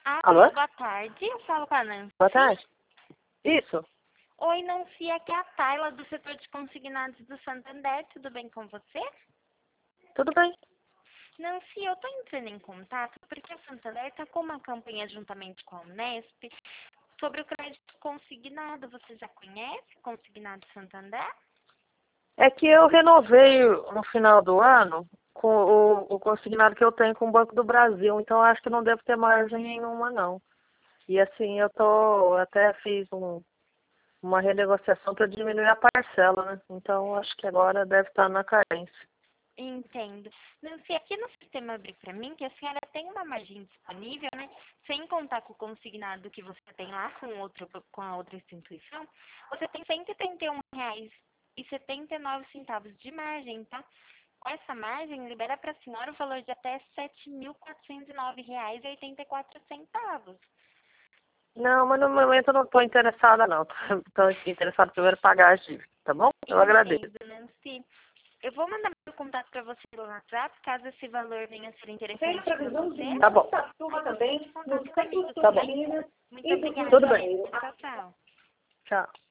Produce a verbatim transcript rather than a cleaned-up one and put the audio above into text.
Ah, Alô? boa tarde. Eu falo com a Nancy. Boa tarde. Isso. Oi, Nancy. Aqui é a Tayla do setor de consignados do Santander. Tudo bem com você? Tudo bem? Nancy, eu tô entrando em contato porque a Santander está com uma campanha juntamente com a Unesp sobre o crédito consignado. Você já conhece o Consignado Santander? É que eu renovei no final do ano com o, o consignado que eu tenho com o Banco do Brasil, então eu acho que não devo ter margem nenhuma, não. E assim, eu tô, até fiz um, uma renegociação para diminuir a parcela, né? Então acho que agora deve estar na carência. Entendo. Nancy, aqui no sistema abriu para mim que a senhora tem uma margem disponível, né? Sem contar com o consignado que você tem lá com, outro, com a outra instituição, você tem cento e trinta e um reais e setenta e nove centavos de margem, tá? Com essa margem, libera para a senhora o valor de até sete mil quatrocentos e nove reais e oitenta e quatro centavos. Não, mas no momento eu não estou interessada, não. Estou interessada primeiro em pagar as dívidas, tá bom? Eu agradeço. Entendo, Nancy. Eu vou mandar meu contato para você no WhatsApp, caso esse valor venha a ser interessante para você. Tá bom. Aí você entra em contato comigo, Tá tudo bom. bem? Muito obrigada. Tudo bem. Tchau, tchau. Tchau.